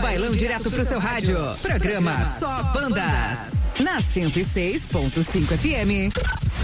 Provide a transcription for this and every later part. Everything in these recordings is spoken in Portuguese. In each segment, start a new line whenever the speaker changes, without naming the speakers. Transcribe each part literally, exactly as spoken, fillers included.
bailão direto pro seu rádio. Programa Só Bandas. Na cento e seis ponto cinco F M.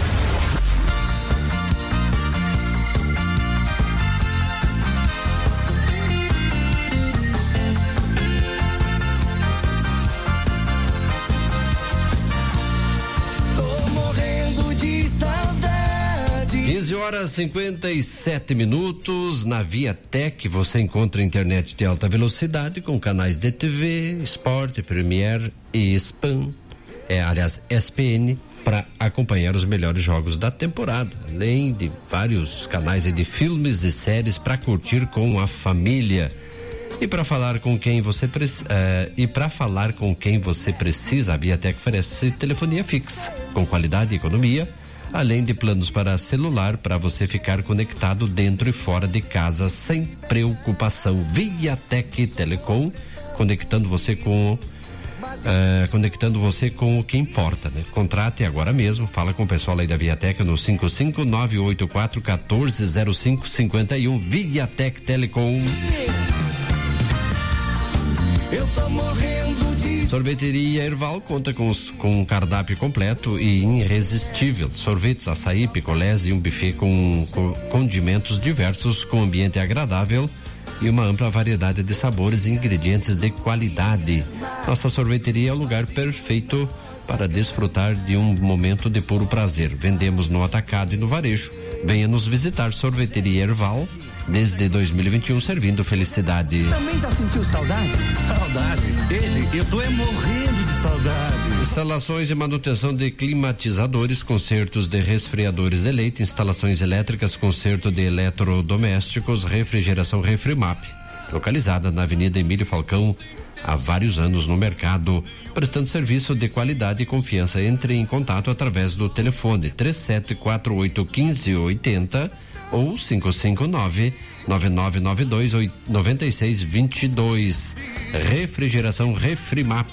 quinze horas e cinquenta e sete minutos. Na Viatec você encontra internet de alta velocidade com canais de T V, Sport, Premier e Spam, é, aliás, S P N, para acompanhar os melhores jogos da temporada, além de vários canais de filmes e séries para curtir com a família. E para falar com quem você precisa, uh, e para falar com quem você precisa, a Viatec oferece telefonia fixa com qualidade e economia, além de planos para celular para você ficar conectado dentro e fora de casa sem preocupação. Viatec Telecom, conectando você com uh, conectando você com o que importa, né? Contrate agora mesmo, fala com o pessoal aí da Viatec no cinco cinco nove oito quatro um quatro zero cinco cinco um. Viatec Telecom.
Eu tô morrendo de...
Sorveteria Erval conta com, os, com um cardápio completo e irresistível. Sorvetes, açaí, picolés e um buffet com, com condimentos diversos, com ambiente agradável e uma ampla variedade de sabores e ingredientes de qualidade. Nossa sorveteria é o lugar perfeito para desfrutar de um momento de puro prazer. Vendemos no atacado e no varejo. Venha nos visitar. Sorveteria Erval, desde dois mil e vinte e um, servindo felicidade.
Também já sentiu saudade? Saudade. Ede, eu tô é morrendo de saudade.
Instalações e manutenção de climatizadores, consertos de resfriadores de leite, instalações elétricas, conserto de eletrodomésticos, refrigeração Refrimap. Localizada na Avenida Emílio Falcão, há vários anos no mercado, prestando serviço de qualidade e confiança. Entre em contato através do telefone três sete quatro oito um cinco oito zero ou cinco cinco nove nove nove nove dois nove seis dois dois. Refrigeração Refrimap.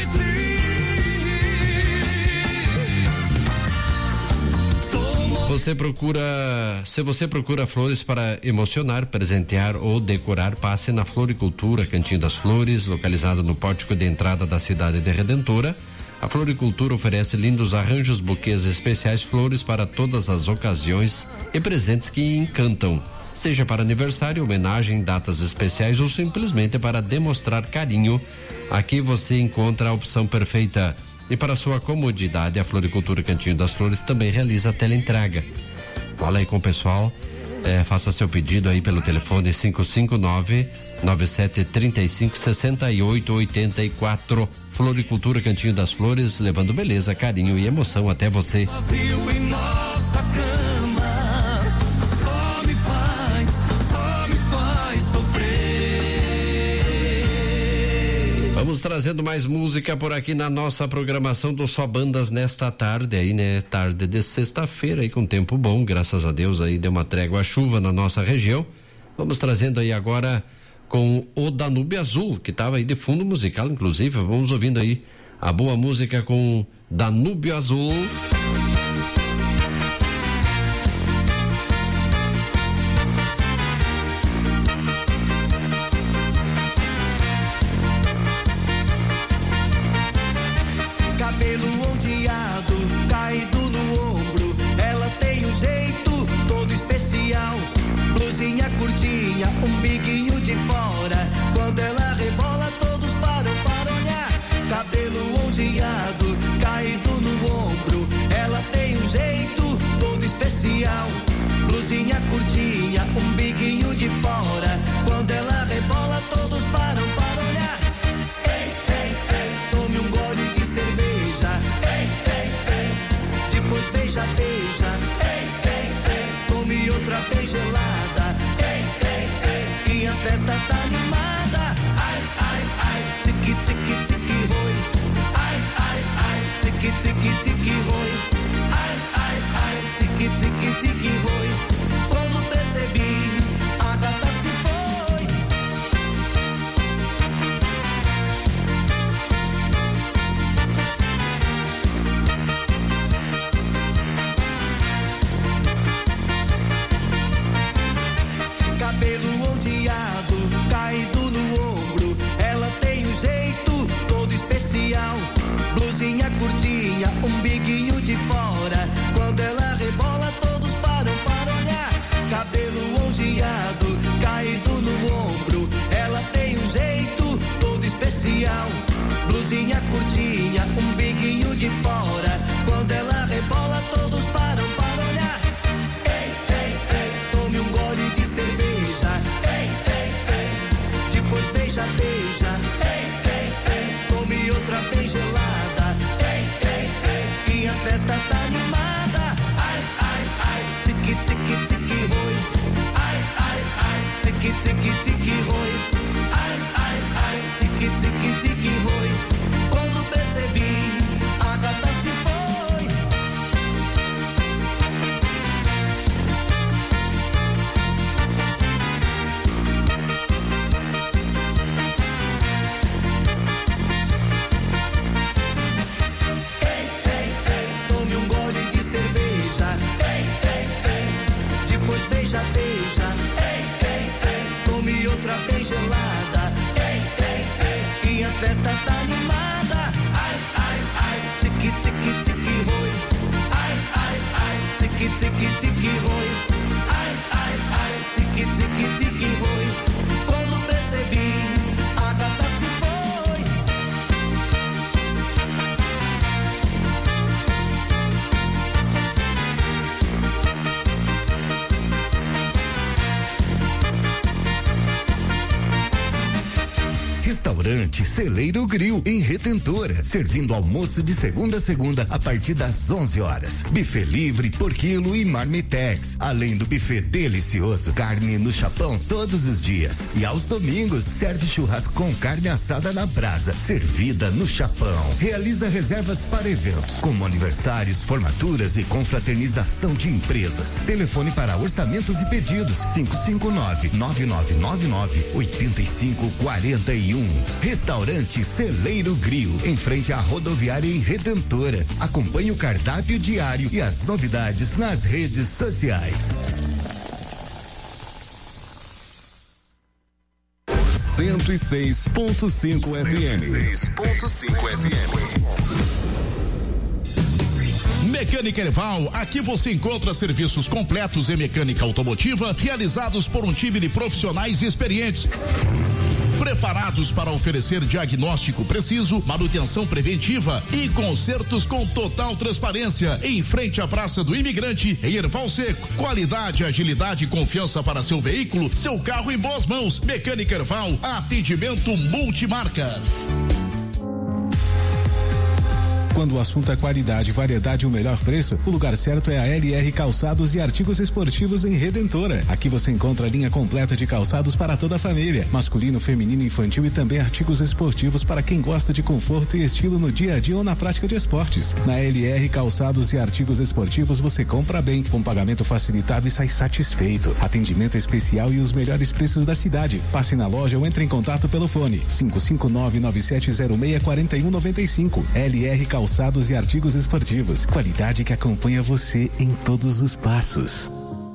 Você procura, se você procura flores para emocionar, presentear ou decorar, passe na Floricultura Cantinho das Flores, localizado no pórtico de entrada da cidade de Redentora. A Floricultura oferece lindos arranjos, buquês especiais, flores para todas as ocasiões e presentes que encantam, seja para aniversário, homenagem, datas especiais ou simplesmente para demonstrar carinho. Aqui você encontra a opção perfeita. E para sua comodidade, a Floricultura Cantinho das Flores também realiza a teleentrega. Fala aí com o pessoal, é, faça seu pedido aí pelo telefone cinco cinco nove nove sete três cinco seis oito oito quatro. Floricultura Cantinho das Flores, levando beleza, carinho e emoção até você.
Vazio em nossa cama, só me faz, só me faz sofrer.
Vamos trazendo mais música por aqui na nossa programação do Só Bandas nesta tarde aí, né? Tarde de sexta-feira aí com tempo bom, graças a Deus aí deu uma trégua à chuva na nossa região. Vamos trazendo aí agora com o Danúbio Azul, que estava aí de fundo musical, inclusive. Vamos ouvindo aí a boa música com Danúbio Azul.
Cabelo ondeado, caído no ombro, ela tem um jeito todo especial. Blusinha curtinha, um biguinho de fora, quando ela rebola todos param para olhar. Cabelo ondeado, caído no ombro, ela tem um jeito todo especial. Blusinha curtinha, um biguinho de fora, quando ela rebola todos param para olhar. Ei, ei, ei, tome um gole de cerveja. Ei, ei, ei, depois beija, beija. Ei, ei, ei, tome outra vez gelada. Ei, ei, ei, que a festa tá animada. Ai, ai, ai, tique, tique, tique, roi. Ai, ai, ai, tique, tique, tique, roi. Ai, ai, ai, tique, tique, tique, roi. Quando percebi, a gata se foi. Cabelo ondeado, caído outra bem gelada. Ei, ei, ei, e a festa tá animada. Ai, ai, ai, tique, tique, tique, roi. Ai, ai, ai, tique, tique, tique, roi. Ai, ai, ai, tique, tique, tique, roi. Quando percebi, a gata se foi.
Restaurante Celeiro Grill, em Redentora, servindo almoço de segunda a segunda a partir das onze horas. Buffet livre por quilo e marmitex. Além do buffet delicioso, carne no chapão todos os dias. E aos domingos, serve churrasco com carne assada na brasa, servida no chapão. Realiza reservas para eventos, como aniversários, formaturas e confraternização de empresas. Telefone para orçamentos e pedidos: cinco cinco nove, nove nove nove nove, oito cinco quatro um. Restaurante Celeiro Grill, em frente à rodoviária em Redentora. Acompanhe o cardápio diário e as novidades nas redes sociais.
cento e seis ponto cinco F M.
cento e seis ponto cinco F M. Mecânica Erval, aqui você encontra serviços completos em mecânica automotiva, realizados por um time de profissionais experientes, preparados para oferecer diagnóstico preciso, manutenção preventiva e consertos com total transparência. Em frente à Praça do Imigrante, em Erval Seco. Qualidade, agilidade e confiança para seu veículo, seu carro em boas mãos. Mecânica Erval, atendimento multimarcas.
Quando o assunto é qualidade, variedade e o melhor preço, o lugar certo é a L R Calçados e Artigos Esportivos em Redentora. Aqui você encontra a linha completa de calçados para toda a família, masculino, feminino, infantil e também artigos esportivos para quem gosta de conforto e estilo no dia a dia ou na prática de esportes. Na L R Calçados e Artigos Esportivos você compra bem, com pagamento facilitado e sai satisfeito. Atendimento especial e os melhores preços da cidade. Passe na loja ou entre em contato pelo fone cinco cinco nove, nove sete zero seis, quatro um nove cinco. L R Calçados Calçados e Artigos Esportivos. Qualidade que acompanha você em todos os passos.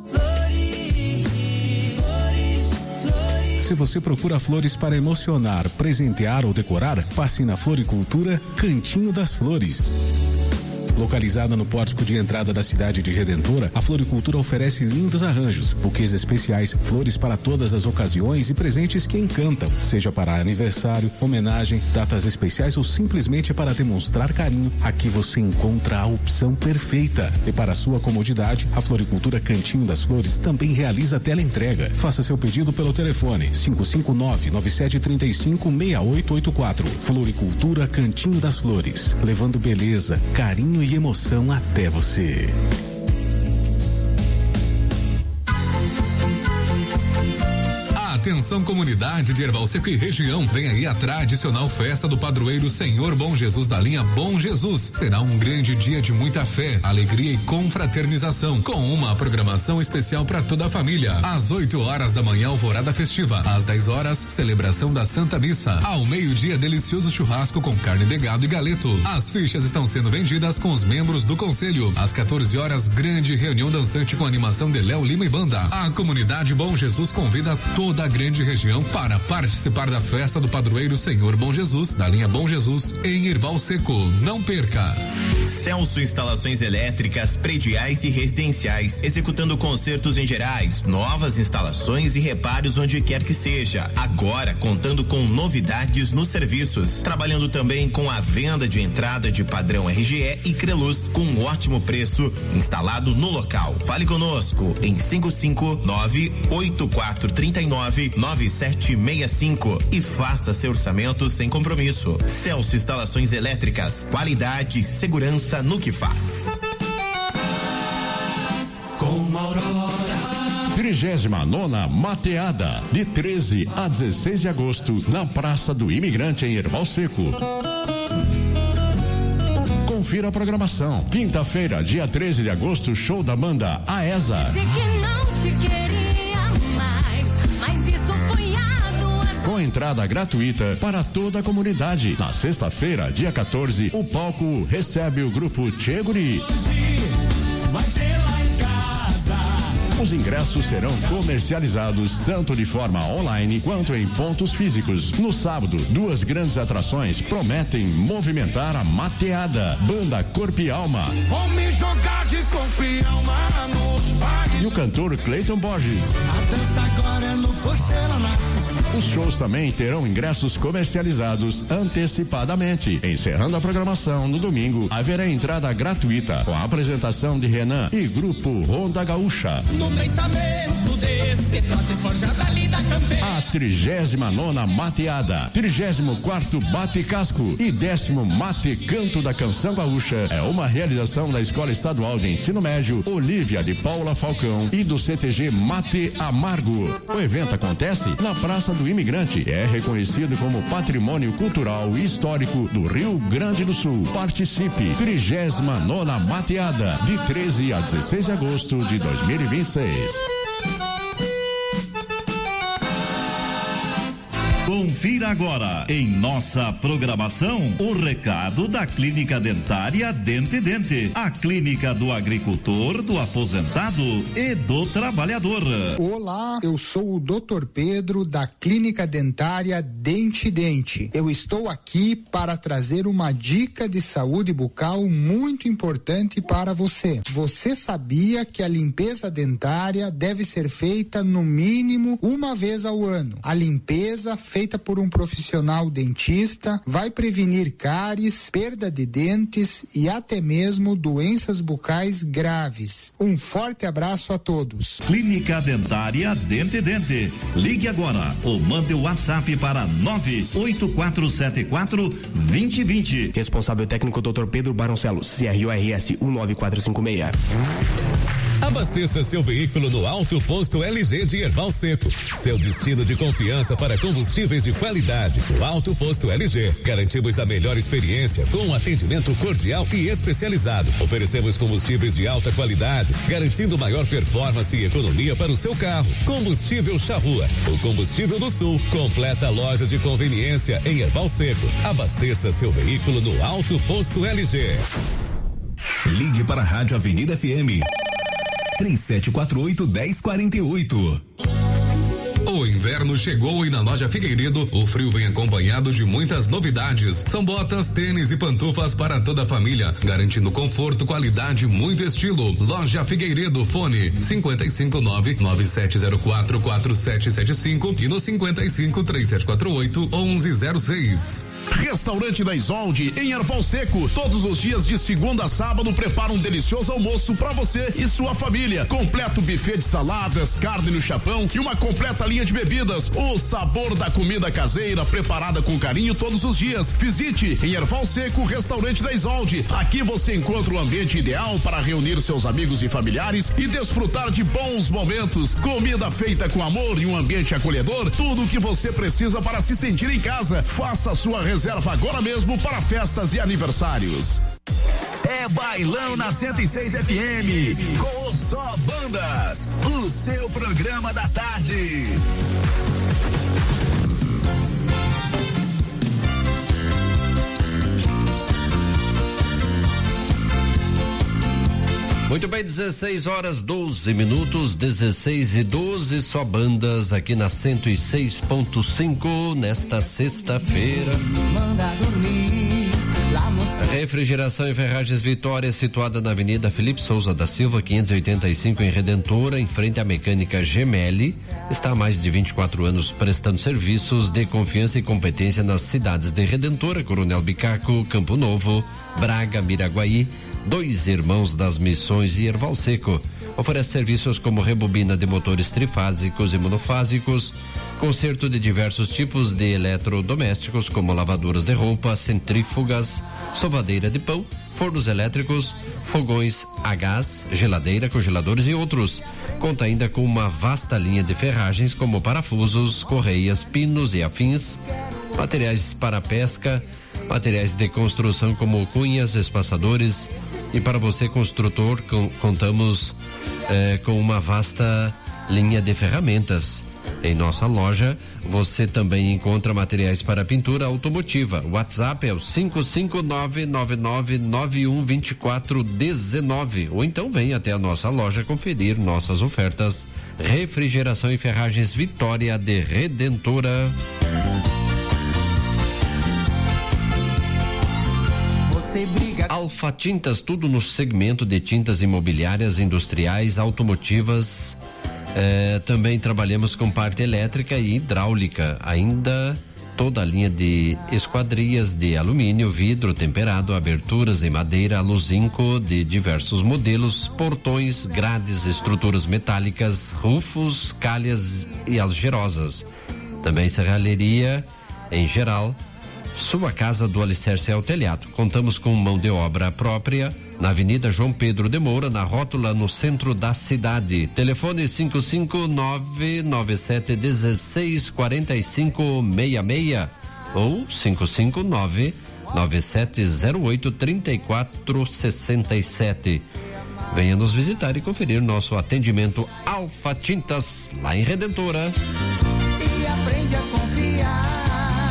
Se você procura flores para emocionar, presentear ou decorar, passe na Floricultura Cantinho das Flores. Localizada no pórtico de entrada da cidade de Redentora, a Floricultura oferece lindos arranjos, buquês especiais, flores para todas as ocasiões e presentes que encantam, seja para aniversário, homenagem, datas especiais ou simplesmente para demonstrar carinho. Aqui você encontra a opção perfeita. E para sua comodidade, a Floricultura Cantinho das Flores também realiza teleentrega. Faça seu pedido pelo telefone cinco cinco nove, nove sete três cinco, seis oito oito quatro. Floricultura Cantinho das Flores, levando beleza, carinho e emoção até você.
Atenção, comunidade de Erval Seco e região, vem aí a tradicional festa do padroeiro Senhor Bom Jesus da linha Bom Jesus. Será um grande dia de muita fé, alegria e confraternização, com uma programação especial para toda a família. Às oito horas da manhã, alvorada festiva. Às dez horas, celebração da Santa Missa. Ao meio-dia, delicioso churrasco com carne de gado e galeto. As fichas estão sendo vendidas com os membros do conselho. Às quatorze horas, grande reunião dançante com animação de Léo Lima e banda. A comunidade Bom Jesus convida toda a grande região para participar da festa do padroeiro Senhor Bom Jesus, da linha Bom Jesus, em Erval Seco. Não perca!
Celso Instalações Elétricas, Prediais e Residenciais, executando consertos em gerais, novas instalações e reparos onde quer que seja. Agora contando com novidades nos serviços, trabalhando também com a venda de entrada de padrão R G E e Creluz, com um ótimo preço, instalado no local. Fale conosco em cinco cinco nove, oito quatro três nove, nove sete seis cinco e faça seu orçamento sem compromisso. Celso Instalações Elétricas, qualidade e segurança no que faz.
Com Aurora.
trigésima nona Mateada, de treze a dezesseis de agosto, na Praça do Imigrante, em Erval Seco. Confira a programação. Quinta-feira, dia treze de agosto, show da banda Aesa. Com entrada gratuita para toda a comunidade. Na sexta-feira, dia quatorze, o palco recebe o grupo Tchê Guri.
Vai ter lá em casa
Os ingressos serão comercializados tanto de forma online quanto em pontos físicos. No sábado, duas grandes atrações prometem movimentar a mateada. Banda Corpo e Alma.
Vou me jogar de corpo e alma nos bares.
E o cantor Cleiton Borges.
A dança agora é no porcelanato.
Os shows também terão ingressos comercializados antecipadamente. Encerrando a programação no domingo, haverá entrada gratuita com a apresentação de Renan e grupo Ronda Gaúcha.
No pensamento desse trote forjada linda campeã.
A trigésima nona mateada, trigésimo quarto bate casco e décimo mate canto da canção gaúcha é uma realização da Escola Estadual de Ensino Médio Olívia de Paula Falcão e do C T G Mate Amargo. O evento acontece na Praça do Imigrante, é reconhecido como Patrimônio Cultural e Histórico do Rio Grande do Sul. Participe, trigésima nona mateada, de treze a dezesseis de agosto de dois mil e vinte e seis.
Confira agora em nossa programação o recado da Clínica Dentária Dente Dente, a clínica do agricultor, do aposentado e do trabalhador.
Olá, eu sou o doutor Pedro da Clínica Dentária Dente Dente. Eu estou aqui para trazer uma dica de saúde bucal muito importante para você. Você sabia que a limpeza dentária deve ser feita no mínimo uma vez ao ano? A limpeza feita por um profissional dentista vai prevenir cáries, perda de dentes e até mesmo doenças bucais graves. Um forte abraço a todos.
Clínica Dentária Dente Dente. Ligue agora ou mande o WhatsApp para nove oito quatro sete quatro, dois zero dois zero.
Responsável técnico doutor Pedro Baroncelos, C R O R S um nove quatro cinco seis.
Abasteça seu veículo no Alto Posto L G de Erval Seco. Seu destino de confiança para combustíveis de qualidade. O Alto Posto L G. Garantimos a melhor experiência com um atendimento cordial e especializado. Oferecemos combustíveis de alta qualidade, garantindo maior performance e economia para o seu carro. Combustível Charrua, o combustível do Sul. Completa loja de conveniência em Erval Seco. Abasteça seu veículo no Alto Posto L G.
Ligue para a Rádio Avenida F M. três sete quatro oito, um zero quatro oito.
O inverno chegou e na loja Figueiredo o frio vem acompanhado de muitas novidades. São botas, tênis e pantufas para toda a família, garantindo conforto, qualidade e muito estilo. Loja Figueiredo, fone cinquenta e cinco, nove nove sete zero quatro, quatro sete sete cinco e no cinquenta e cinco, três sete quatro oito, onze zero seis.
Restaurante da Isolde em Erval Seco. Todos os dias de segunda a sábado prepara um delicioso almoço para você e sua família. Completo buffet de saladas, carne no chapão e uma completa linha de bebidas. O sabor da comida caseira preparada com carinho todos os dias. Visite em Erval Seco o Restaurante da Isolde. Aqui você encontra o ambiente ideal para reunir seus amigos e familiares e desfrutar de bons momentos. Comida feita com amor e um ambiente acolhedor. Tudo o que você precisa para se sentir em casa. Faça a sua reserva agora mesmo para festas e aniversários.
É bailão na cento e seis F M, com o Só Bandas, o seu programa da tarde.
Muito bem, dezesseis horas, doze minutos, dezesseis e doze, Só Bandas aqui na cento e seis ponto cinco nesta sexta-feira.
Manda dormir, lá no
Refrigeração e Ferragens Vitória, situada na Avenida Felipe Souza da Silva, quinhentos e oitenta e cinco, em Redentora, em frente à Mecânica Gemelli. Está há mais de vinte e quatro anos prestando serviços de confiança e competência nas cidades de Redentora, Coronel Bicaco, Campo Novo, Braga, Miraguaí, Dois Irmãos das Missões e Erval Seco. Oferece serviços como rebobina de motores trifásicos e monofásicos, conserto de diversos tipos de eletrodomésticos como lavadoras de roupa, centrífugas, sovadeira de pão, fornos elétricos, fogões a gás, geladeira, congeladores e outros. Conta ainda com uma vasta linha de ferragens como parafusos, correias, pinos e afins, materiais para pesca, materiais de construção como cunhas, espaçadores. E para você, construtor, com, contamos eh, com uma vasta linha de ferramentas. Em nossa loja, você também encontra materiais para pintura automotiva. O WhatsApp é o cinco cinco nove nove nove nove um dois quatro um nove. Ou então vem até a nossa loja conferir nossas ofertas. Refrigeração e Ferragens Vitória de Redentora. Alfa Tintas, tudo no segmento de tintas imobiliárias, industriais, automotivas. É, também trabalhamos com parte elétrica e hidráulica. Ainda toda a linha de esquadrias de alumínio, vidro temperado, aberturas em madeira, aluzinco de diversos modelos, portões, grades, estruturas metálicas, rufos, calhas e algerosas. Também serralheria em geral. Sua casa do alicerce ao telhado. Contamos com mão de obra própria na Avenida João Pedro de Moura, na rótula, no centro da cidade. Telefone cinco cinco nove nove sete um seis quatro cinco seis seis ou cinco cinco nove nove sete zero oito três quatro seis sete. Venha nos visitar e conferir nosso atendimento Alfa Tintas, lá em Redentora.
E aprende a confiar.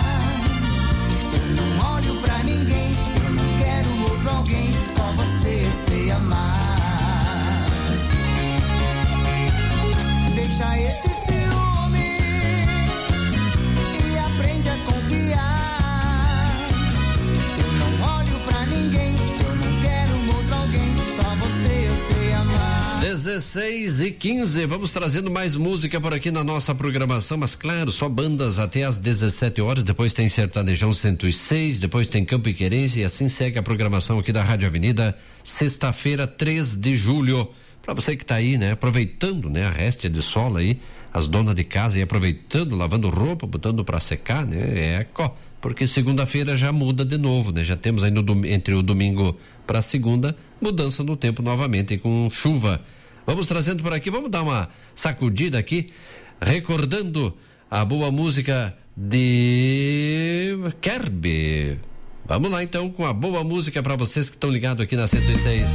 Ninguém, eu não quero outro alguém, só você sei amar. Deixa esse ciúme e aprende a confiar. Eu não olho pra ninguém, eu não quero outro alguém, só você eu sei amar.
dezesseis e quinze, vamos trazendo mais música por aqui na nossa programação, mas claro, só bandas até às dezessete horas, depois tem Sertanejão cento e seis, depois tem Campo e Querência e assim segue a programação aqui da Rádio Avenida, sexta-feira, três de julho. Pra você que tá aí, né, aproveitando, né, a réstia de sol aí, as donas de casa aí aproveitando, lavando roupa, botando pra secar, né, é, porque segunda-feira já muda de novo, né, já temos aí no, entre o domingo pra segunda, mudança no tempo novamente com chuva. Vamos trazendo por aqui, vamos dar uma sacudida aqui, recordando a boa música de Kerbe. Vamos lá então com a boa música para vocês que estão ligados aqui na cento e seis.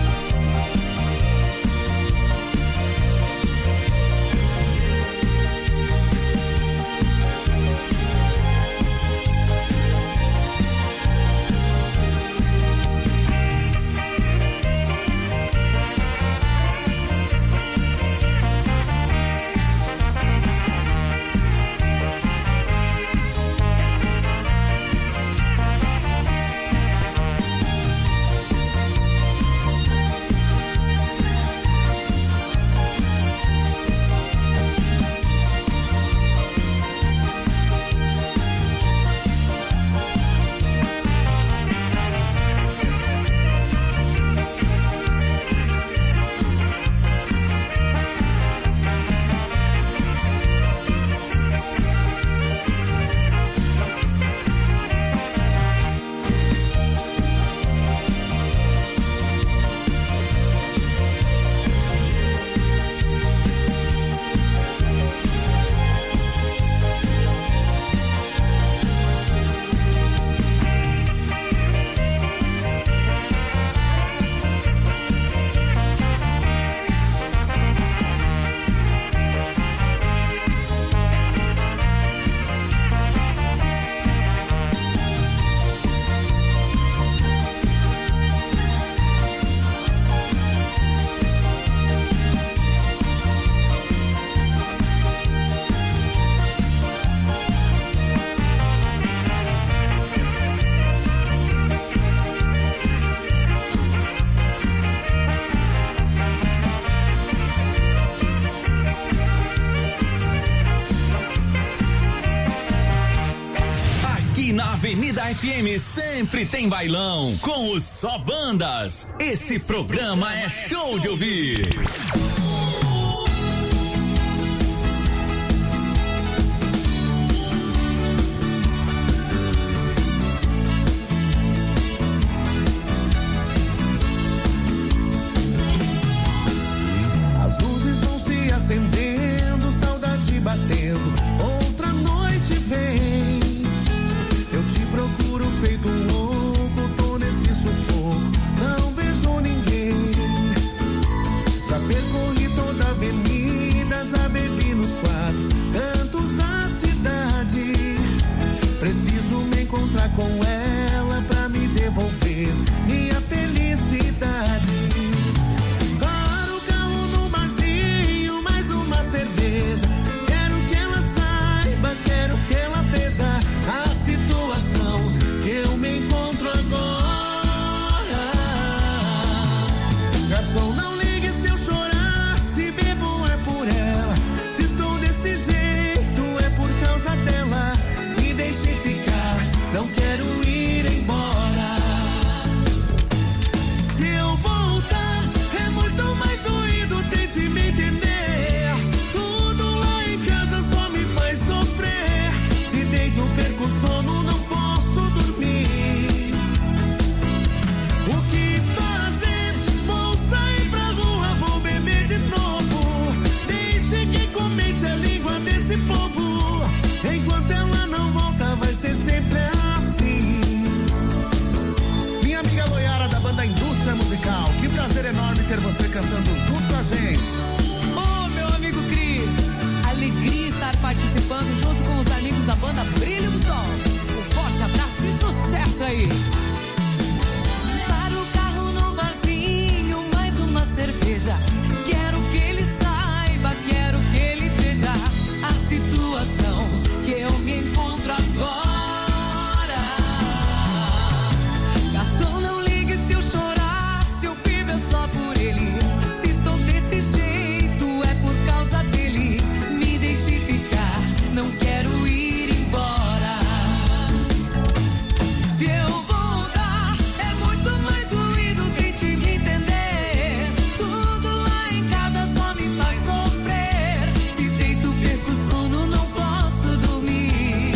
Avenida F M sempre tem bailão com os Só Bandas. Esse programa é show de ouvir.
As luzes vão se acendendo, saudade batendo, outra noite vem. Procuro feito um louco, tô nesse sufoco, não vejo ninguém. Já percorri com ela pra me devolver minha felicidade. Para o carro no barzinho, mais uma cerveja. Quero que ela saiba, quero que ela veja a situação que eu me encontro agora. Garçom, não ligue se eu chorar, se bebo é por ela. Se estou desse jeito é por causa dela. Me deixe ficar, não quero ir embora. Se eu voltar é muito mais doído, tente me entender. Tudo lá em casa só me faz sofrer. Se deito, perco o sono, não posso dormir. O que fazer? Vou sair pra rua, vou beber de novo. Deixe que comente a língua desse povo. Enquanto ela não volta, vai ser sempre assim. Minha amiga Loiara da banda Indústria Musical, que prazer enorme ter você cantando junto com a gente.
Ô, oh, meu amigo Cris, alegria estar participando junto com os amigos da banda Brilho do Sol. Um forte abraço e sucesso aí. Para o carro no barzinho, mais uma cerveja. Quero que ele saiba, quero que ele veja a situação que eu me encontro agora. Garçom, não ligue se eu chorar, se eu bebo é só por ele. Se estou desse jeito é por causa dele. Me deixe ficar, não quero ir embora. Se eu voltar é muito mais doído, tente me entender. Tudo lá em casa só me faz sofrer. Se deito, perco o sono, não posso dormir.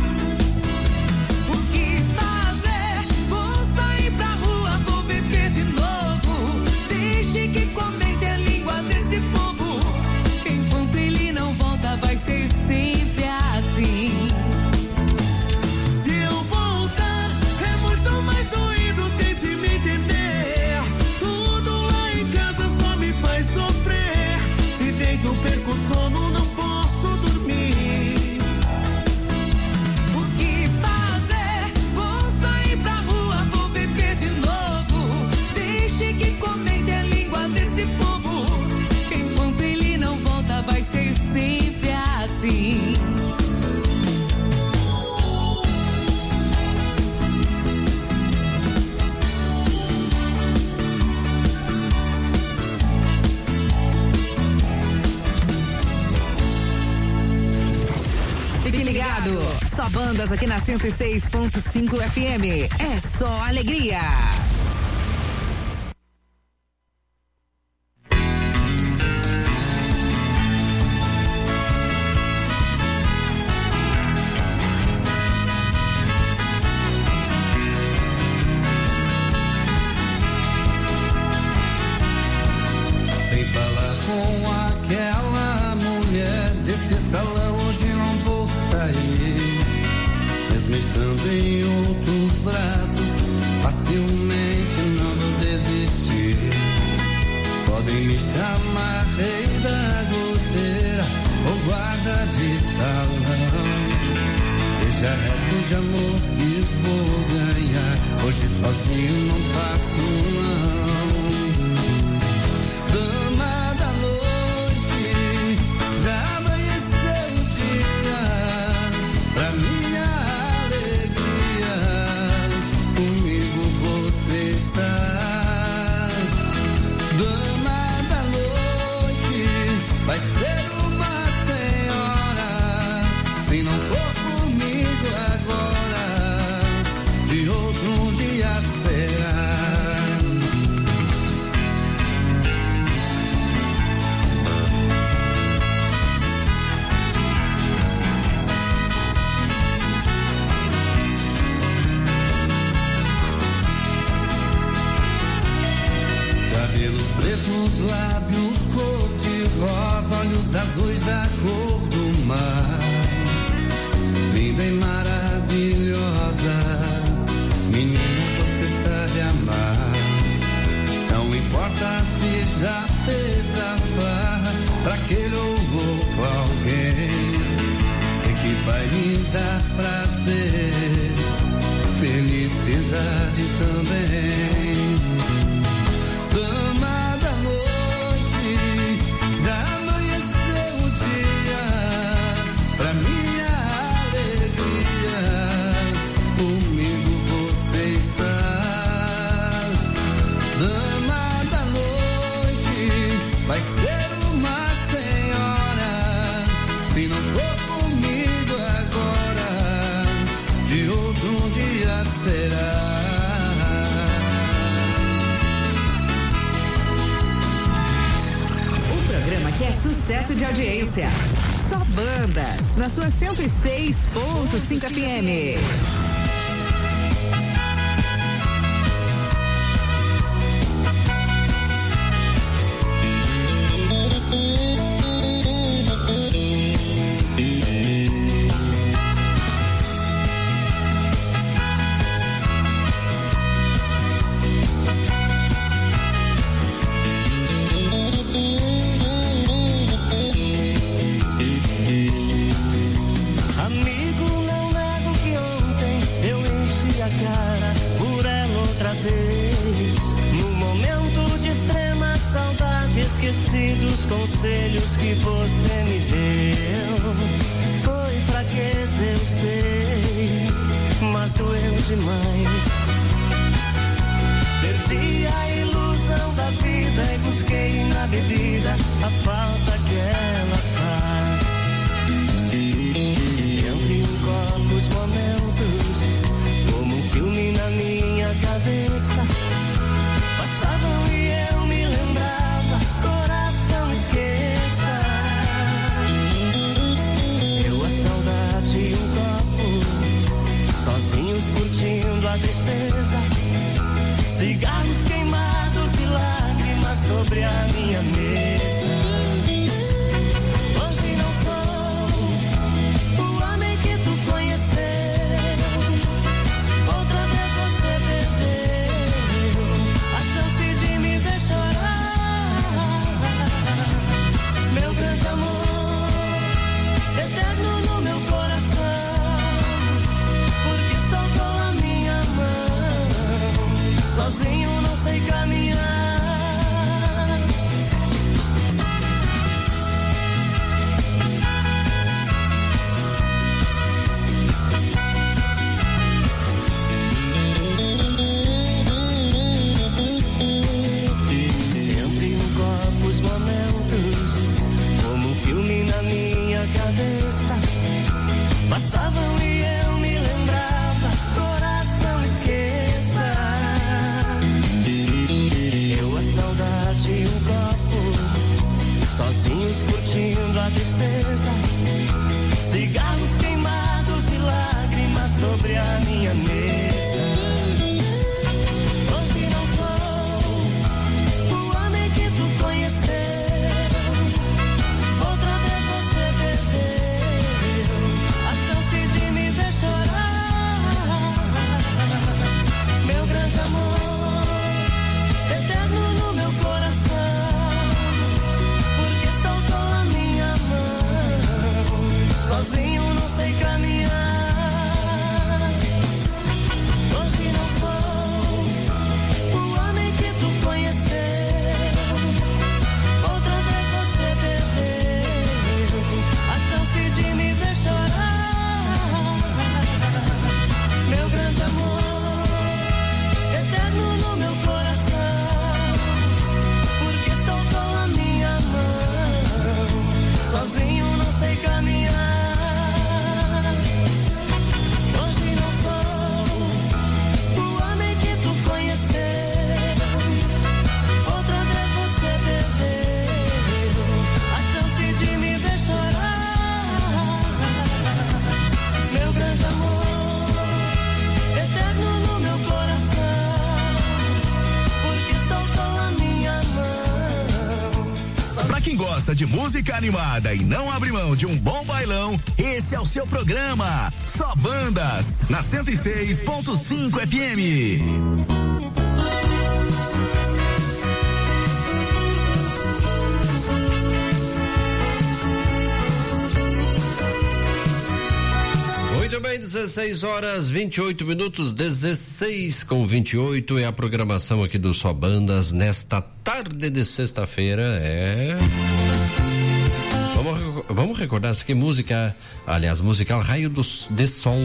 O que fazer? Vou sair pra rua, vou beber de novo. Deixe que comente a língua desse povo. Enquanto ele não volta, vai ser sempre assim. Se eu voltar é muito mais doído, tente me entender. Tudo lá em casa só me faz sofrer. Se deito, perco o sono, não posso dormir. O que fazer? Vou sair pra rua, vou beber de novo. Deixe que comente a língua desse povo. Enquanto ele não volta, vai ser sempre assim.
Fique ligado. Só bandas aqui na cento e seis ponto cinco F M. É só alegria.
Sem falar com aquela mulher desse salão, hoje não vou sair. Mesmo estando em outros braços, facilmente não vou desistir. Podem me chamar rei da goteira ou guarda de salão. Seja resto de amor que vou ganhar, hoje sozinho não faço não. Dama da noite, já amanheceu o dia. Pra minha alegria, comigo você está. Dama da noite, vai ser uma senhora. Se não for comigo agora, de outro dia será. Cabelos pretos, lábios cor-de-rosa, olhos azuis da cor do mar. Linda e maravilhosa, menina, você sabe amar. Não importa se já fez a farra pra aquele ou outro alguém. Sei que vai me dar prazer cidade também. Dama da noite, já amanheceu o dia, pra minha alegria, comigo você está. Dama da noite, vai ser uma senhora, se não for comigo agora, de outro um dia será.
O programa que é sucesso de audiência. Só bandas, na sua cento e seis ponto cinco F M.
Amigo, não nego que ontem eu enchi a cara por ela outra vez. No momento de extrema saudade, esqueci dos conselhos que você me deu. Foi fraqueza, eu sei, mas doeu demais. Perdi a ilusão da vida e busquei na bebida a falta que ela faz. Entre um copo os momentos, como um filme na minha cabeça, passavam e eu me lembrava, coração esqueça. Eu a saudade e um copo, sozinhos curtindo a tristeza, cigarros queimados e lágrimas sobre a minha mesa. Hoje não sou o homem que tu conheceu, outra vez você perdeu a chance de me ver chorar. Meu grande amor, eterno no meu coração, porque soltou a minha mão, sozinho não sei caminhar. Entre um copo os momentos, como um filme na minha cabeça, passavam e eu me lembrava, coração esqueça. Eu a saudade e um copo, sozinhos curtindo a tristeza, cigarros queimados e lágrimas sobre a minha mesa. Hoje não sou o homem que tu conheceu, outra vez você perdeu a chance de me ver chorar. Meu grande amor, eterno no meu coração, porque soltou a minha mão, sozinho não sei caminhar. Hoje não sou o homem que tu conheceu, outra vez você perdeu a chance de me ver chorar. Meu grande amor, eterno no meu coração, porque soltou a minha mão, sozinho não sei caminhar. Hoje não sou o homem que tu conheceu, outra vez você perdeu a chance de me ver chorar. Meu grande amor, eterno no meu coração, porque soltou a minha mão.
Pra quem gosta de música animada e não abre mão de um bom bailão, esse é o seu programa. Só bandas, na cento e seis ponto cinco F M.
Muito bem, dezesseis horas vinte e oito minutos, dezesseis com vinte e oito é a programação aqui do Só Bandas nesta tarde de sexta-feira. É. Vamos, vamos recordar essa aqui, música, aliás, musical Raio do, de Sol.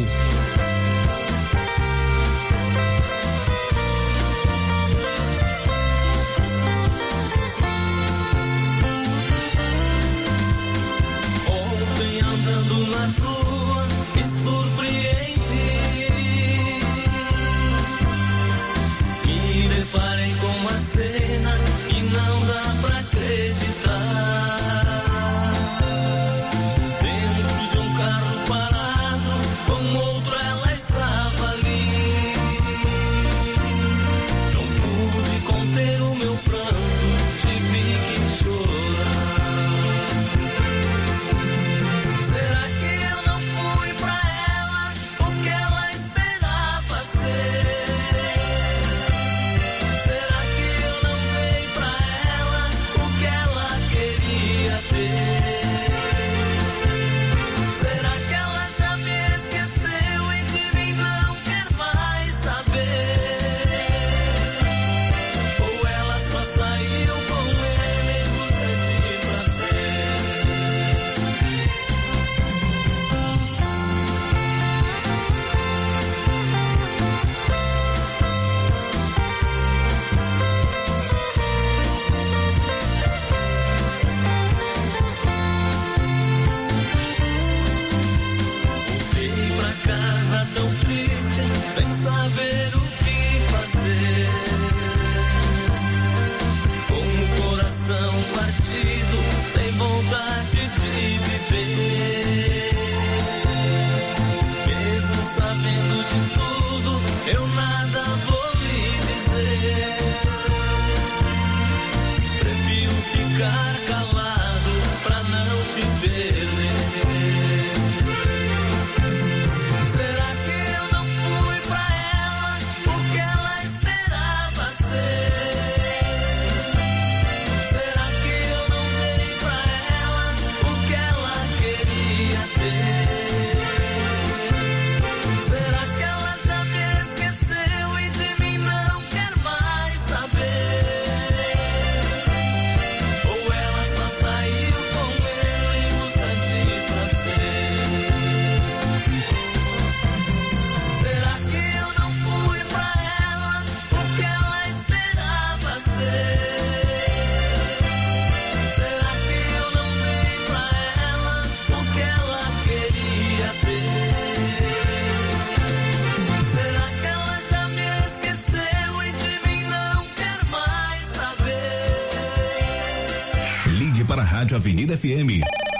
Para a Rádio Avenida F M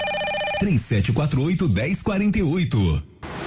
três sete quatro oito, um zero quatro oito.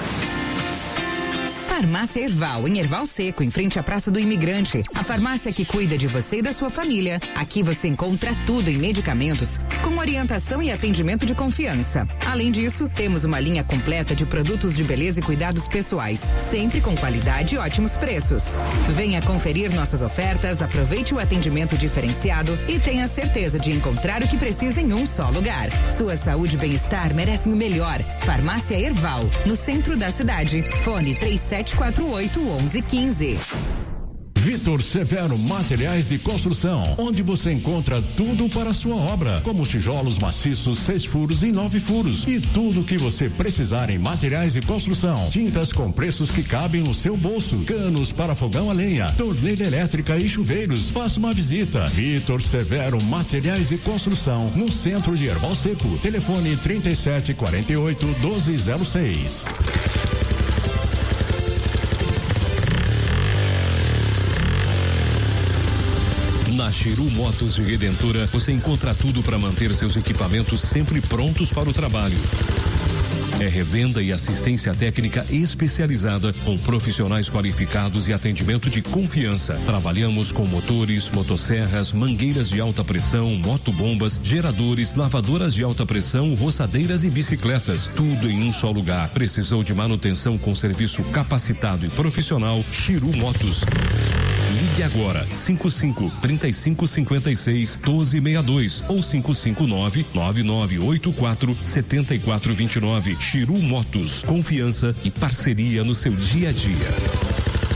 Farmácia Erval, em Erval Seco, em frente à Praça do Imigrante. A farmácia que cuida de você e da sua família. Aqui você encontra tudo em medicamentos, com orientação e atendimento de confiança. Além disso, temos uma linha completa de produtos de beleza e cuidados pessoais, sempre com qualidade e ótimos preços. Venha conferir nossas ofertas, aproveite o atendimento diferenciado e tenha certeza de encontrar o que precisa em um só lugar. Sua saúde e bem-estar merecem o melhor. Farmácia Erval, no centro da cidade. Fone três sete quatro oito, um um um cinco.
Vitor Severo Materiais de Construção, onde você encontra tudo para a sua obra, como tijolos maciços, seis furos e nove furos e tudo que você precisar em materiais de construção. Tintas com preços que cabem no seu bolso, canos para fogão a lenha, torneira elétrica e chuveiros. Faça uma visita. Vitor Severo Materiais de Construção, no centro de Erval Seco. Telefone trinta e sete, quarenta e oito, doze zero seis.
Na Chiru Motos e Redentora, você encontra tudo para manter seus equipamentos sempre prontos para o trabalho. É revenda e assistência técnica especializada com profissionais qualificados e atendimento de confiança. Trabalhamos com motores, motosserras, mangueiras de alta pressão, motobombas, geradores, lavadoras de alta pressão, roçadeiras e bicicletas. Tudo em um só lugar. Precisou de manutenção com serviço capacitado e profissional? Chiru Motos.
Ligue agora, cinco cinco, trinta e cinco, cinquenta e seis, doze sessenta e dois ou cinco cinco nove, nove nove oito quatro, sete quatro dois nove. Chiru Motos, confiança e parceria no seu dia a dia.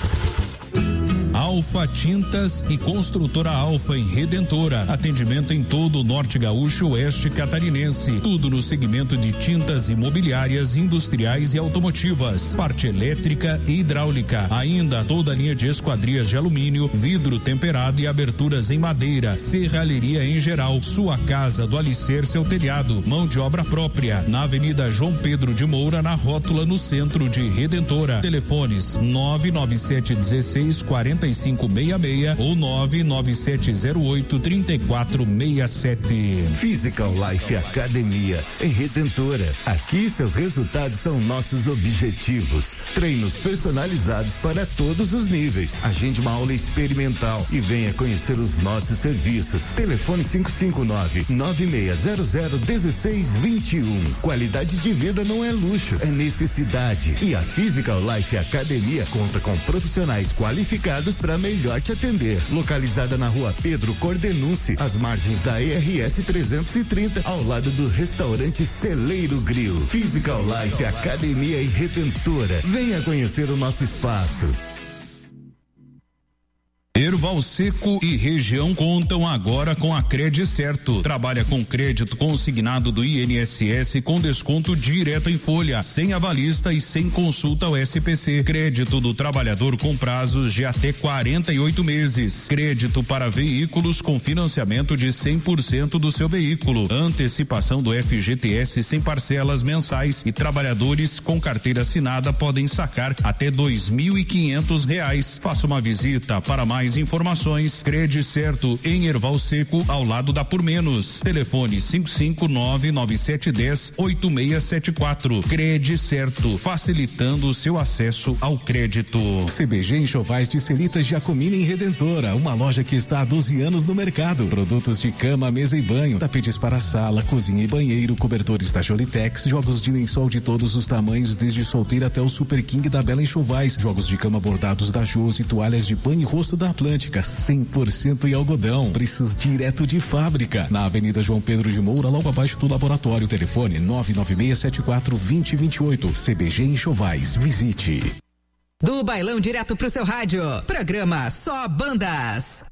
Alfa Tintas e Construtora Alfa em Redentora. Atendimento em todo o Norte Gaúcho, Oeste Catarinense. Tudo no segmento de tintas imobiliárias, industriais e automotivas. Parte elétrica e hidráulica. Ainda toda a linha de esquadrias de alumínio, vidro temperado e aberturas em madeira. Serralheria em geral. Sua casa do alicerce ao telhado. Mão de obra própria. Na Avenida João Pedro de Moura, na Rótula, no centro de Redentora. Telefones nove nove sete dezesseis quarenta e cinco sessenta e seis ou nove nove sete zero oito trinta e quatro sessenta e sete.
Physical Life Academia em Redentora. Aqui seus resultados são nossos objetivos. Treinos personalizados para todos os níveis. Agende uma aula experimental e venha conhecer os nossos serviços. Telefone cinco cinco nove, nove seis zero zero, um seis dois um. Qualidade de vida não é luxo, é necessidade. E a Physical Life Academia conta com profissionais qualificados para melhor te atender. Localizada na Rua Pedro Cordenunci, às margens da E R S trezentos e trinta, ao lado do restaurante Celeiro Grill. Physical Life Academia e Redentora. Venha conhecer o nosso espaço.
Erval Seco e região contam agora com a Crede Certo. Trabalha com crédito consignado do I N S S com desconto direto em folha, sem avalista e sem consulta ao S P C. Crédito do trabalhador com prazos de até quarenta e oito meses. Crédito para veículos com financiamento de cem por cento do seu veículo. Antecipação do F G T S sem parcelas mensais e trabalhadores com carteira assinada podem sacar até dois mil e quinhentos reais. Faça uma visita para mais Mais informações, Crede Certo em Erval Seco, ao lado da Por Menos. Telefone cinco cinco nove nove sete um zero oito seis sete quatro. Crede Certo, facilitando o seu acesso ao crédito.
C B G Enxovais de Celitas Giacomini em Redentora, uma loja que está há doze anos no mercado. Produtos de cama, mesa e banho, tapetes para sala, cozinha e banheiro, cobertores da Jolitex, jogos de lençol de todos os tamanhos, desde solteira até o Super King da Bela Enxovais, jogos de cama bordados da Josi, toalhas de banho e rosto da Atlântica, cem por cento em algodão, preços direto de fábrica, na Avenida João Pedro de Moura, logo abaixo do laboratório. Telefone nove nove seis sete quatro dois zero dois oito. C B G Enxovais, visite.
Do bailão direto pro seu rádio, programa Só Bandas.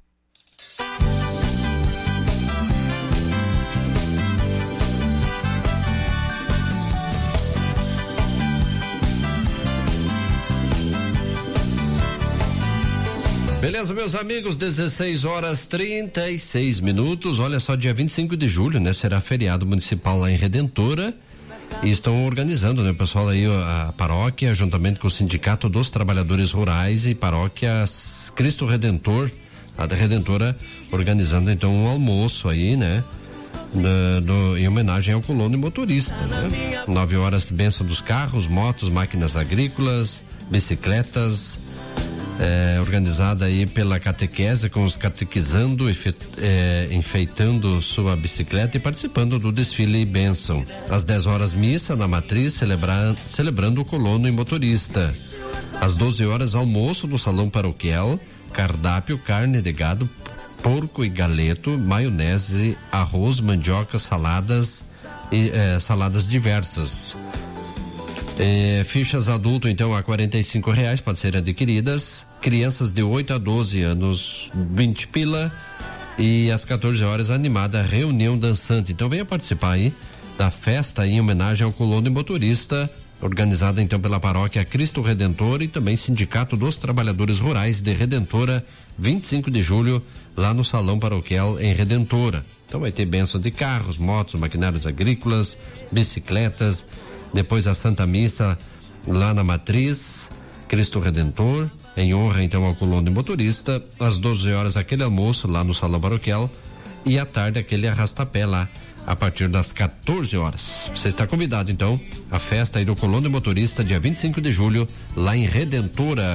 Beleza, meus amigos, dezesseis horas trinta e seis minutos. Olha só, dia vinte e cinco de julho, né? Será feriado municipal lá em Redentora. E estão organizando, né, pessoal, aí a paróquia, juntamente com o Sindicato dos Trabalhadores Rurais e Paróquia Cristo Redentor, a da Redentora, organizando então um almoço aí, né? Do, do, em homenagem ao colono e motorista, né? Nove horas, bênção dos carros, motos, máquinas agrícolas, bicicletas. É, organizada aí pela catequese, com os catequizando, efe, é, enfeitando sua bicicleta e participando do desfile bênção. Às dez horas, missa na matriz, celebra, celebrando o colono e motorista. Às doze horas, almoço no salão paroquial, cardápio, carne de gado, porco e galeto, maionese, arroz, mandioca, saladas e é, saladas diversas. É, fichas adulto, então, a quarenta e cinco reais, pode ser adquiridas. Crianças de oito a doze anos, vinte pila. E às quatorze horas, animada reunião dançante. Então, venha participar aí da festa em homenagem ao colono e motorista, organizada então pela Paróquia Cristo Redentor e também Sindicato dos Trabalhadores Rurais de Redentora, vinte e cinco de julho, lá no Salão Paroquial em Redentora. Então, vai ter bênção de carros, motos, maquinários agrícolas, bicicletas. Depois a Santa Missa lá na Matriz, Cristo Redentor, em honra então ao colono e motorista. Às doze horas, aquele almoço lá no Salão Paroquial. E à tarde, aquele arrastapé lá, a partir das quatorze horas. Você está convidado então à festa aí do colono e motorista, dia vinte e cinco de julho, lá em Redentora.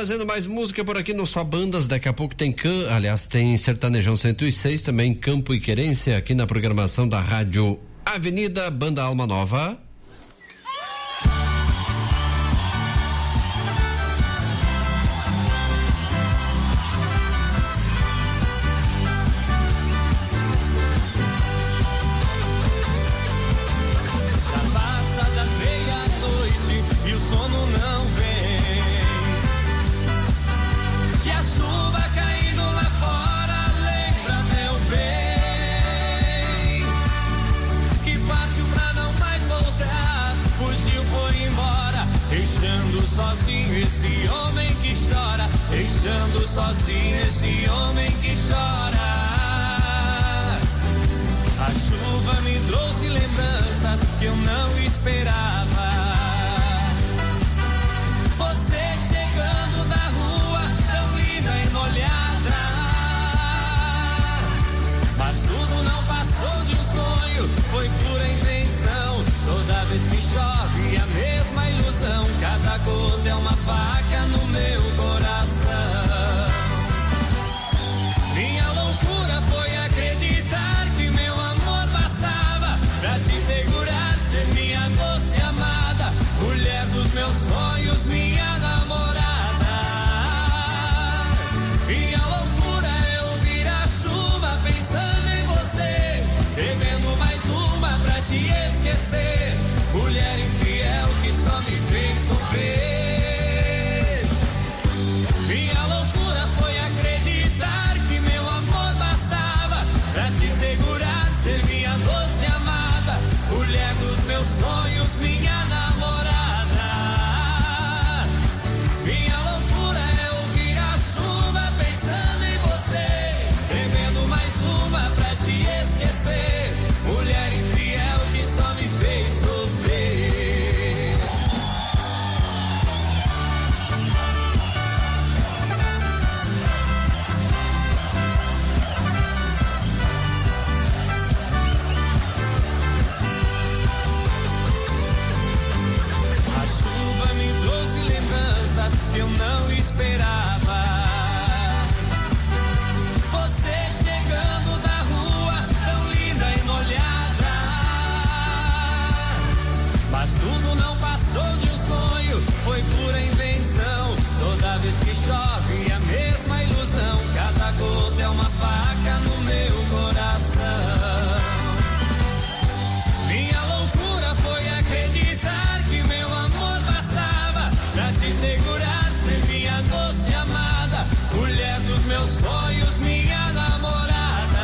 trazendo mais música por aqui no Só Bandas. Daqui a pouco tem, aliás, tem Sertanejão cento e seis, também Campo e Querência, aqui na programação da Rádio Avenida, Banda Alma Nova.
Sozinho esse homem que chora, deixando sozinho esse homem que chora. A chuva me trouxe lembranças que eu não esperava. Você chegando da rua, tão linda e molhada. Mas tudo não passou de um sonho, foi pura invenção. Toda vez que chove, a mesma ilusão. Cada gota é uma faca no meu coração. Minha loucura foi acreditar que meu amor bastava pra te segurar, ser minha doce amada, mulher dos meus sonhos, minha namorada. Minha loucura é ouvir a chuva pensando em você, bebendo mais uma pra te esquecer, mulher infiel que só me fez sofrer. Minha loucura foi acreditar que meu amor bastava pra te segurar, ser minha doce amada, mulher dos meus sonhos, minha namorada. Minha loucura é ouvir a chuva pensando em você, bebendo mais uma pra te esquecer, mulher infiel que só me fez sofrer. A chuva me trouxe lembranças que eu não esperava. Você chegando da rua, tão linda e molhada. Mas tudo não passou de um sonho, foi pura invenção. Toda vez que chove, a mesma ilusão. Cada gota é uma faca no meu coração. Minha loucura foi acreditar que meu amor bastava pra te segurar, ser minha doce amada, mulher dos meus sonhos, minha namorada.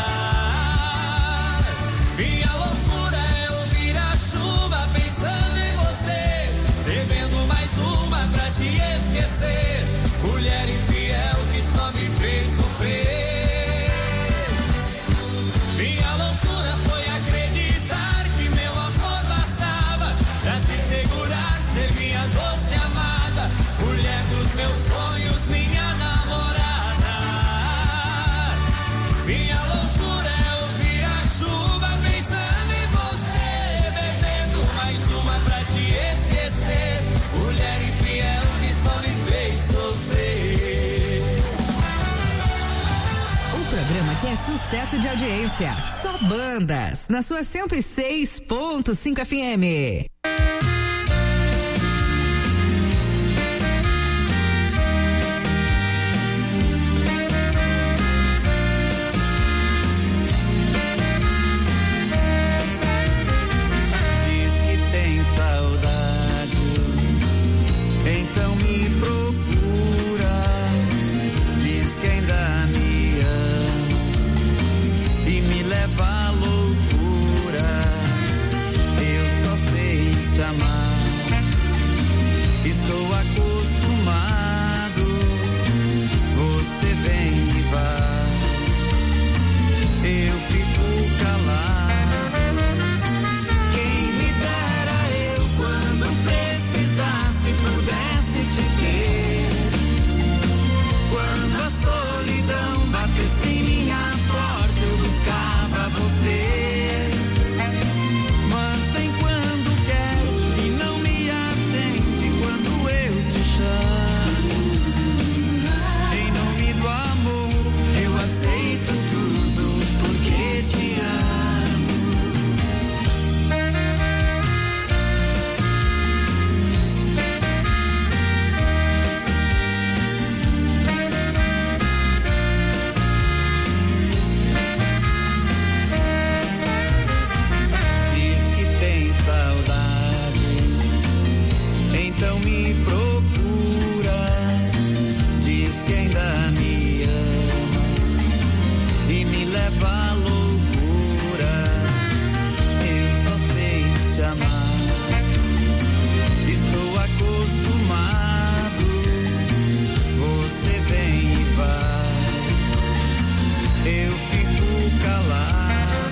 Minha loucura é ouvir a chuva pensando em você, bebendo mais uma pra te esquecer, mulher infiel que só me fez sofrer. Minha loucura foi acreditar que meu amor bastava pra te segurar, ser minha doce amada, mulher dos meus sonhos, minha namorada. Minha loucura é ouvir a chuva pensando em você, bebendo mais uma pra te esquecer, mulher infiel que só me fez sofrer.
O programa que é sucesso de audiência. Só Bandas, na sua cento e seis ponto cinco F M.
Diz que tem saudade, então me procura. Diz que ainda me ama e me leva à loucura. Eu só sei te amar, estou acostumado. Você vem e vai, eu fico calado. Quem me dera eu, quando precisasse, pudesse te ter. Quando a solidão batesse em minha porta, eu buscava você. Mas vem quando quero e amar. Estou acostumado, você vem e vai, eu fico calado.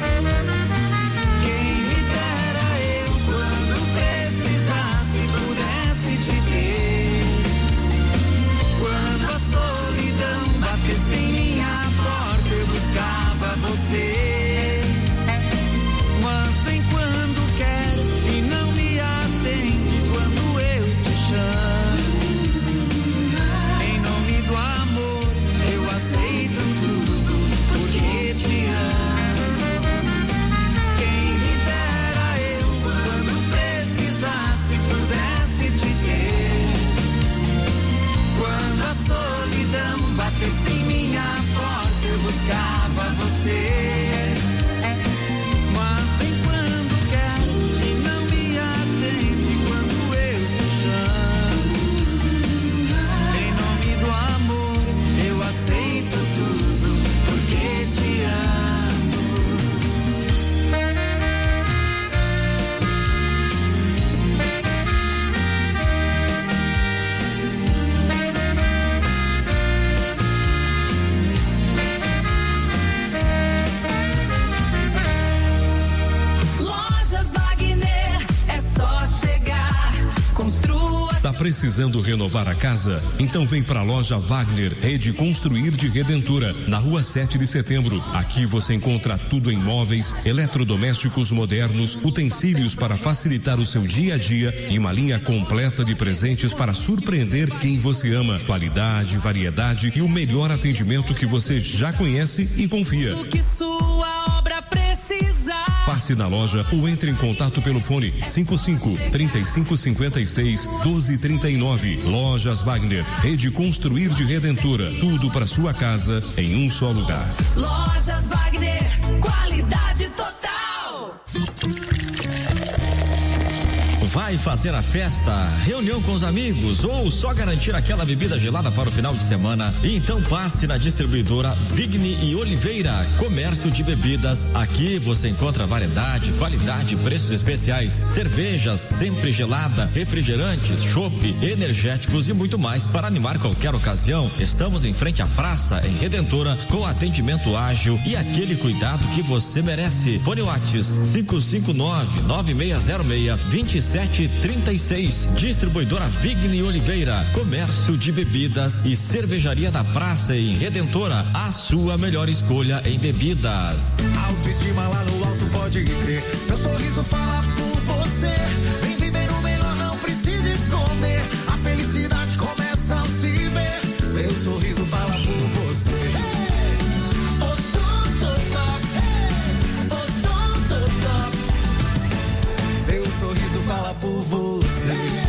Quem me dera eu, quando precisasse, pudesse te ter. Quando a solidão batesse em minha porta, eu buscava você. Mas vem quando quer e não me atende quando eu te chamo. Em nome do amor eu aceito tudo, porque te amo. Quem me dera eu, quando precisasse, pudesse te ter. Quando a solidão batesse em minha porta, eu buscava você. Mas vem quando quer e não me atende quando eu te chamo. Em nome do amor eu aceito tudo, porque te amo.
Lojas Wagner, é só chegar. Construa.
Tá precisando renovar a casa? Então vem pra Loja Wagner, Rede Construir de Redentora, na rua sete de setembro. Aqui você encontra tudo em móveis, eletrodomésticos modernos, utensílios para facilitar o seu dia a dia e uma linha completa de presentes para surpreender quem você ama. Qualidade, variedade e o melhor atendimento que você já conhece e confia.
O que sua obra precisar.
Passe na loja ou entre em contato pelo fone cinco cinco, trinta e cinco, cinquenta e seis, doze, trinta e nove. Lojas Wagner, Rede Construir de Redentora. Tudo para sua casa em um só lugar.
Lojas Wagner, qualidade total.
Vai fazer a festa, reunião com os amigos ou só garantir aquela bebida gelada para o final de semana? Então passe na distribuidora Vigni e Oliveira, comércio de bebidas. Aqui você encontra variedade, qualidade, preços especiais, cervejas sempre gelada, refrigerantes, chopp, energéticos e muito mais para animar qualquer ocasião. Estamos em frente à praça, em Redentora, com atendimento ágil e aquele cuidado que você merece. Fone WhatsApp cinco cinco nove, nove seis zero seis, dois sete trinta e seis. Distribuidora Vigni Oliveira, comércio de bebidas e cervejaria da praça em Redentora, a sua melhor escolha em bebidas.
Autoestima lá no alto, pode crer. Seu sorriso fala por você. Vem viver o melhor, não precisa esconder. A felicidade começa ao se ver. Seu sorriso fala por você. Hey! Oh, tudo top. Hey! Oh, tudo top. Seu sorriso fala por você. Hey!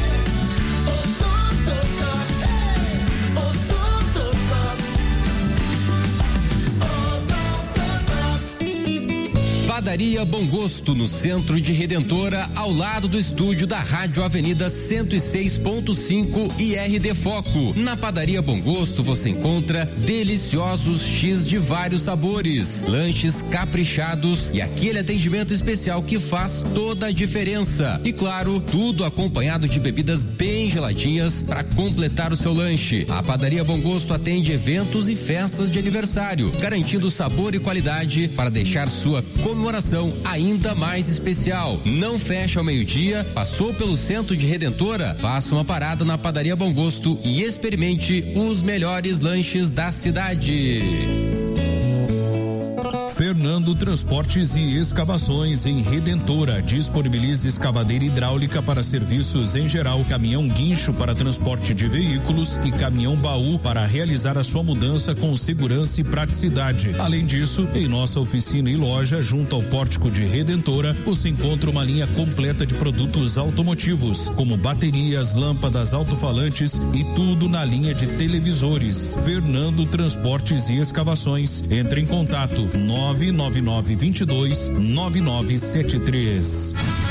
Padaria Bom Gosto, no centro de Redentora, ao lado do estúdio da Rádio Avenida cento e seis ponto cinco e R D Foco. Na Padaria Bom Gosto você encontra deliciosos X de vários sabores, lanches caprichados e aquele atendimento especial que faz toda a diferença. E claro, tudo acompanhado de bebidas bem geladinhas para completar o seu lanche. A Padaria Bom Gosto atende eventos e festas de aniversário, garantindo sabor e qualidade para deixar sua comemoração ainda mais especial. Não fecha ao meio-dia, passou pelo centro de Redentora? Faça uma parada na Padaria Bom Gosto e experimente os melhores lanches da cidade.
Fernando Transportes e Escavações em Redentora. Disponibiliza escavadeira hidráulica para serviços em geral, caminhão guincho para transporte de veículos e caminhão baú para realizar a sua mudança com segurança e praticidade. Além disso, em nossa oficina e loja, junto ao pórtico de Redentora, você encontra uma linha completa de produtos automotivos, como baterias, lâmpadas, alto-falantes e tudo na linha de televisores. Fernando Transportes e Escavações. Entre em contato nove nove nove dois dois nove nove sete três.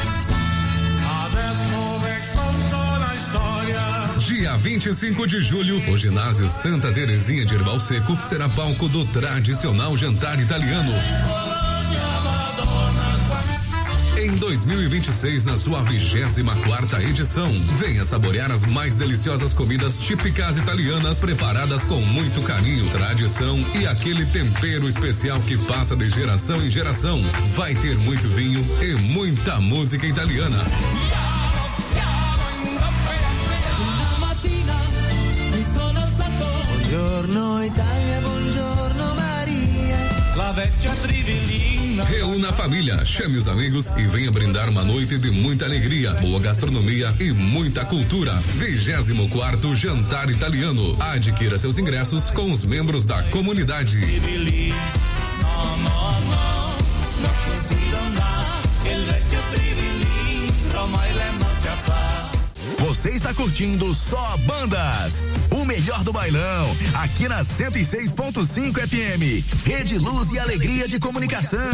Dia vinte e cinco de julho, o ginásio Santa Terezinha de Erval Seco será palco do tradicional jantar italiano. Em dois mil e vinte e seis na sua vigésima quarta edição. Venha saborear as mais deliciosas comidas típicas italianas preparadas com muito carinho, tradição e aquele tempero especial que passa de geração em geração. Vai ter muito vinho e muita música italiana.
Buongiorno Italia, buongiorno Maria. La vecchia Trivelina.
Reúna a família, chame os amigos e venha brindar uma noite de muita alegria, boa gastronomia e muita cultura. vigésimo quarto Jantar Italiano. Adquira seus ingressos com os membros da comunidade.
Você está curtindo Só Bandas, o melhor do bailão, aqui na cento e seis ponto cinco F M. Rede Luz e Alegria de Comunicação.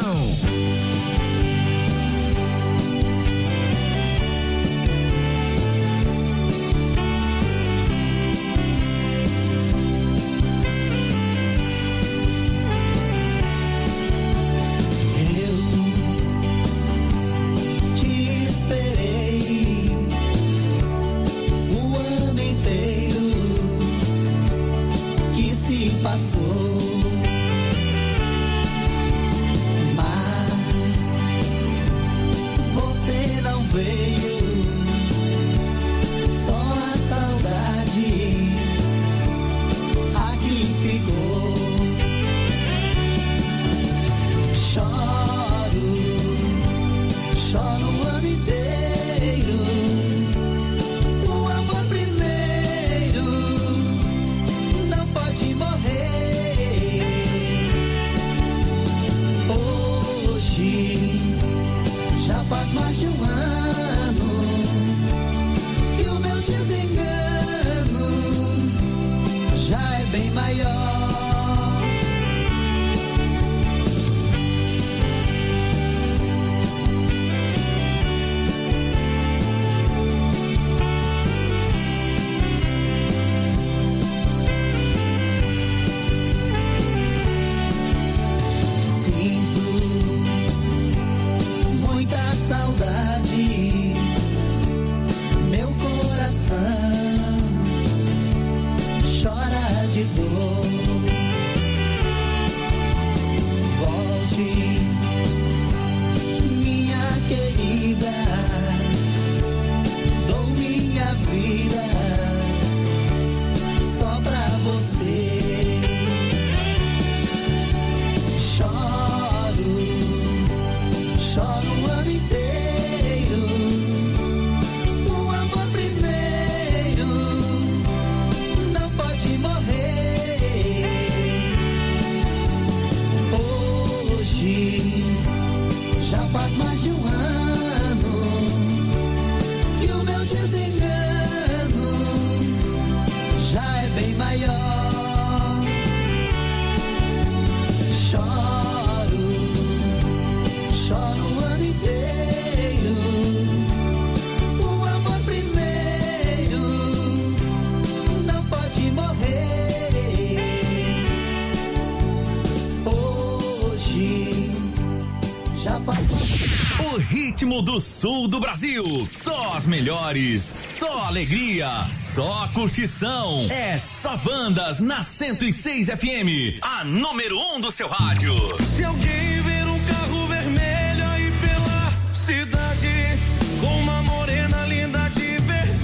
Do sul do Brasil, só as melhores, só alegria, só curtição, é só bandas na cento e seis F M, a número um do seu rádio.
Se alguém ver um carro vermelho aí pela cidade, com uma morena linda de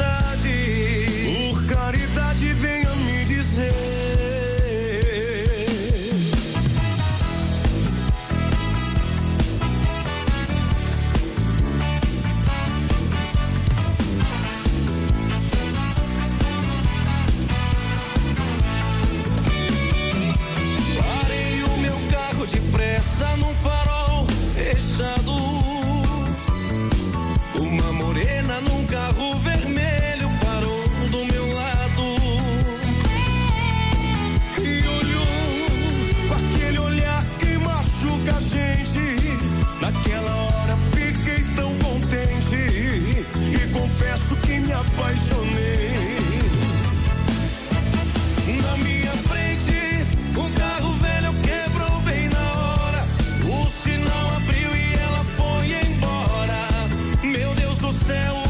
verdade, por caridade venha me dizer. Num farol fechado, uma morena num carro vermelho parou do meu lado e olhou com aquele olhar que machuca a gente. Naquela hora fiquei tão contente e confesso que me apaixonei. Na minha frente, um carro velho quebrou bem na hora. O sinal abriu e ela foi embora.
céu